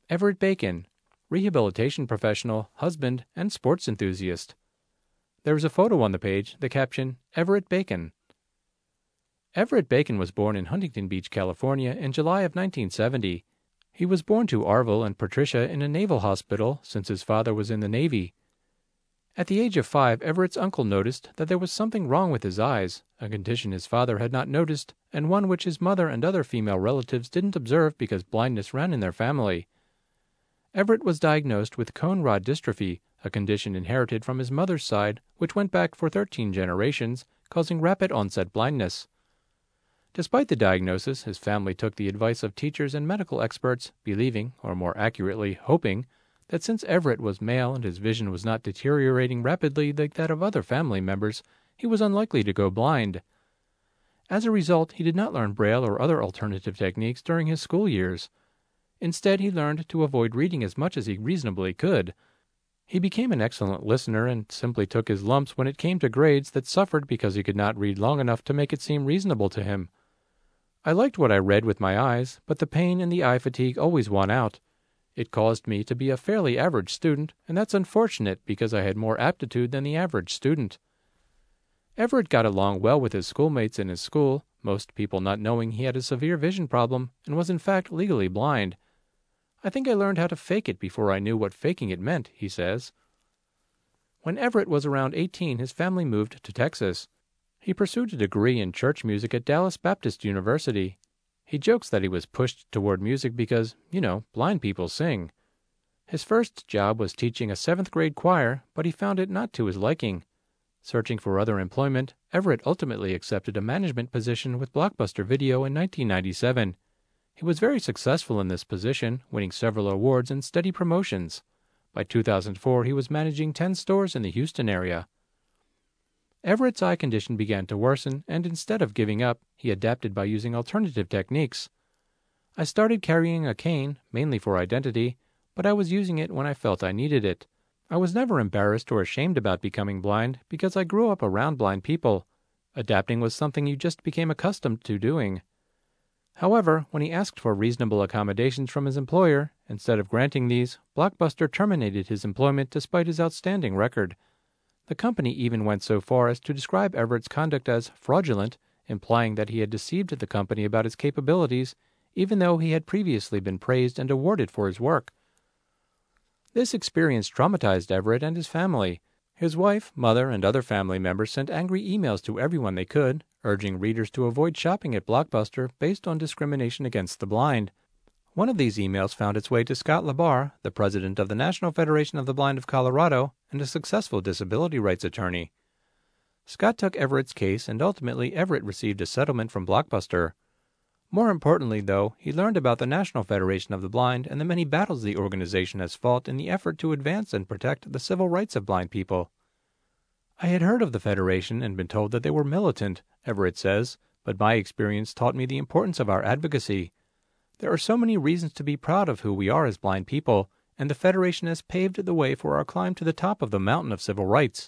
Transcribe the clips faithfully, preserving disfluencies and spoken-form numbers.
Everett Bacon, rehabilitation professional, husband, and sports enthusiast. There is a photo on the page, the caption, Everett Bacon. Everett Bacon was born in Huntington Beach, California in July of nineteen seventy. He was born to Arvil and Patricia in a naval hospital since his father was in the Navy. At the age of five, Everett's uncle noticed that there was something wrong with his eyes, a condition his father had not noticed, and one which his mother and other female relatives didn't observe because blindness ran in their family. Everett was diagnosed with cone rod dystrophy, a condition inherited from his mother's side, which went back for thirteen generations, causing rapid onset blindness. Despite the diagnosis, his family took the advice of teachers and medical experts, believing, or more accurately, hoping, that since Everett was male and his vision was not deteriorating rapidly like that of other family members, he was unlikely to go blind. As a result, he did not learn Braille or other alternative techniques during his school years. Instead, he learned to avoid reading as much as he reasonably could. He became an excellent listener and simply took his lumps when it came to grades that suffered because he could not read long enough to make it seem reasonable to him. I liked what I read with my eyes, but the pain and the eye fatigue always won out. It caused me to be a fairly average student, and that's unfortunate because I had more aptitude than the average student. Everett got along well with his schoolmates in his school, most people not knowing he had a severe vision problem and was in fact legally blind. I think I learned how to fake it before I knew what faking it meant, he says. When Everett was around eighteen, his family moved to Texas. He pursued a degree in church music at Dallas Baptist University. He jokes that he was pushed toward music because, you know, blind people sing. His first job was teaching a seventh grade choir, but he found it not to his liking. Searching for other employment, Everett ultimately accepted a management position with Blockbuster Video in nineteen ninety-seven. He was very successful in this position, winning several awards and steady promotions. By two thousand four, he was managing ten stores in the Houston area. Everett's eye condition began to worsen, and instead of giving up, he adapted by using alternative techniques. I started carrying a cane, mainly for identity, but I was using it when I felt I needed it. I was never embarrassed or ashamed about becoming blind because I grew up around blind people. Adapting was something you just became accustomed to doing. However, when he asked for reasonable accommodations from his employer, instead of granting these, Blockbuster terminated his employment despite his outstanding record. The company even went so far as to describe Everett's conduct as fraudulent, implying that he had deceived the company about his capabilities, even though he had previously been praised and awarded for his work. This experience traumatized Everett and his family. His wife, mother, and other family members sent angry emails to everyone they could, urging readers to avoid shopping at Blockbuster based on discrimination against the blind. One of these emails found its way to Scott LaBar, the president of the National Federation of the Blind of Colorado and a successful disability rights attorney. Scott took Everett's case, and ultimately Everett received a settlement from Blockbuster. More importantly, though, he learned about the National Federation of the Blind and the many battles the organization has fought in the effort to advance and protect the civil rights of blind people. I had heard of the Federation and been told that they were militant, Everett says, but my experience taught me the importance of our advocacy. There are so many reasons to be proud of who we are as blind people, and the Federation has paved the way for our climb to the top of the mountain of civil rights.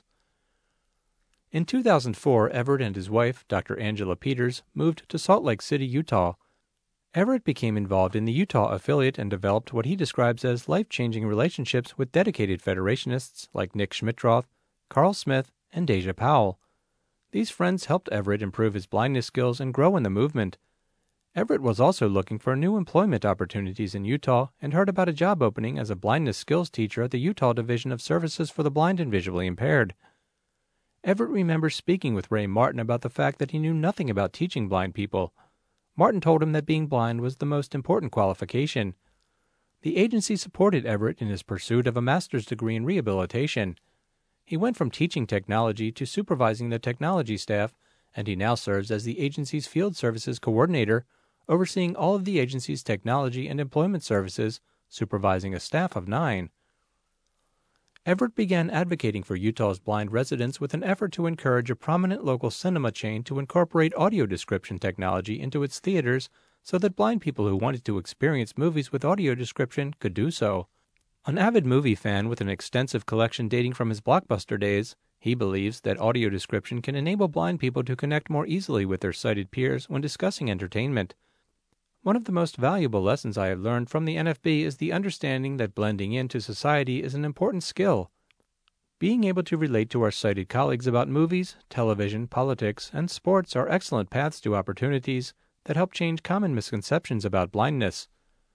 In two thousand four, Everett and his wife, Doctor Angela Peters, moved to Salt Lake City, Utah. Everett became involved in the Utah affiliate and developed what he describes as life-changing relationships with dedicated Federationists like Nick Schmidtroth, Carl Smith, and Deja Powell. These friends helped Everett improve his blindness skills and grow in the movement. Everett was also looking for new employment opportunities in Utah and heard about a job opening as a blindness skills teacher at the Utah Division of Services for the Blind and Visually Impaired. Everett remembers speaking with Ray Martin about the fact that he knew nothing about teaching blind people. Martin told him that being blind was the most important qualification. The agency supported Everett in his pursuit of a master's degree in rehabilitation. He went from teaching technology to supervising the technology staff, and he now serves as the agency's field services coordinator, overseeing all of the agency's technology and employment services, supervising a staff of nine. Everett began advocating for Utah's blind residents with an effort to encourage a prominent local cinema chain to incorporate audio description technology into its theaters so that blind people who wanted to experience movies with audio description could do so. An avid movie fan with an extensive collection dating from his Blockbuster days, he believes that audio description can enable blind people to connect more easily with their sighted peers when discussing entertainment. One of the most valuable lessons I have learned from the N F B is the understanding that blending into society is an important skill. Being able to relate to our sighted colleagues about movies, television, politics, and sports are excellent paths to opportunities that help change common misconceptions about blindness.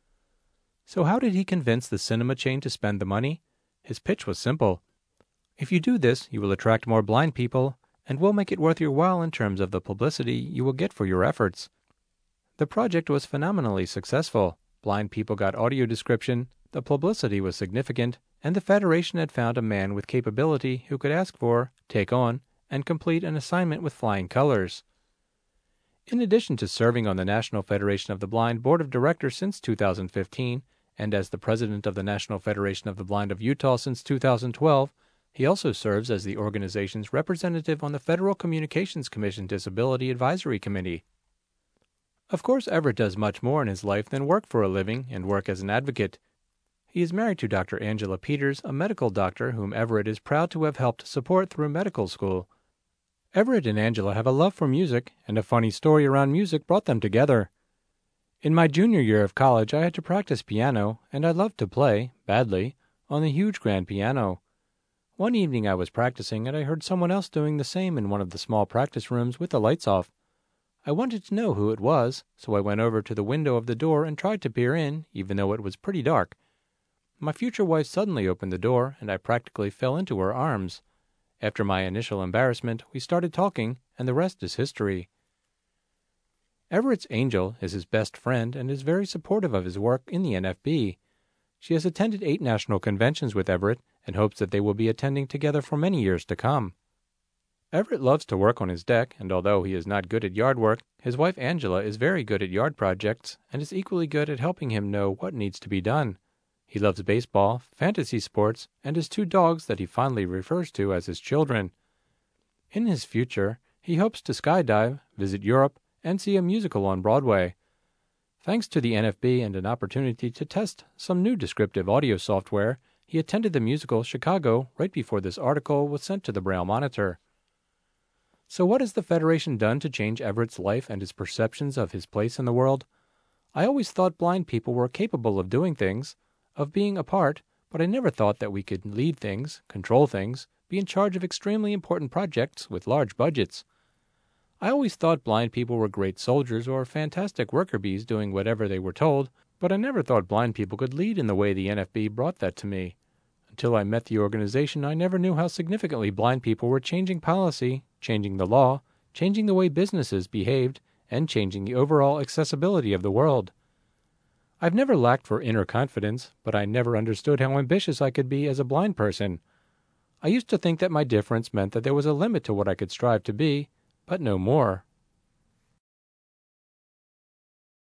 So how did he convince the cinema chain to spend the money? His pitch was simple. If you do this, you will attract more blind people, and will make it worth your while in terms of the publicity you will get for your efforts. The project was phenomenally successful. Blind people got audio description, the publicity was significant, and the Federation had found a man with capability who could ask for, take on, and complete an assignment with flying colors. In addition to serving on the National Federation of the Blind Board of Directors since two thousand fifteen, and as the president of the National Federation of the Blind of Utah since two thousand twelve, he also serves as the organization's representative on the Federal Communications Commission Disability Advisory Committee. Of course, Everett does much more in his life than work for a living and work as an advocate. He is married to Doctor Angela Peters, a medical doctor whom Everett is proud to have helped support through medical school. Everett and Angela have a love for music, and a funny story around music brought them together. In my junior year of college, I had to practice piano, and I loved to play, badly, on the huge grand piano. One evening I was practicing, and I heard someone else doing the same in one of the small practice rooms with the lights off. I wanted to know who it was, so I went over to the window of the door and tried to peer in, even though it was pretty dark. My future wife suddenly opened the door, and I practically fell into her arms. After my initial embarrassment, we started talking, and the rest is history. Everett's angel is his best friend and is very supportive of his work in the N F B. She has attended eight national conventions with Everett and hopes that they will be attending together for many years to come. Everett loves to work on his deck, and although he is not good at yard work, his wife Angela is very good at yard projects and is equally good at helping him know what needs to be done. He loves baseball, fantasy sports, and his two dogs that he fondly refers to as his children. In his future, he hopes to skydive, visit Europe, and see a musical on Broadway. Thanks to the N F B and an opportunity to test some new descriptive audio software, he attended the musical Chicago right before this article was sent to the Braille Monitor. So what has the Federation done to change Everett's life and his perceptions of his place in the world? I always thought blind people were capable of doing things, of being a part, but I never thought that we could lead things, control things, be in charge of extremely important projects with large budgets. I always thought blind people were great soldiers or fantastic worker bees doing whatever they were told, but I never thought blind people could lead in the way the N F B brought that to me. Until I met the organization, I never knew how significantly blind people were changing policy, changing the law, changing the way businesses behaved, and changing the overall accessibility of the world. I've never lacked for inner confidence, but I never understood how ambitious I could be as a blind person. I used to think that my difference meant that there was a limit to what I could strive to be, but no more.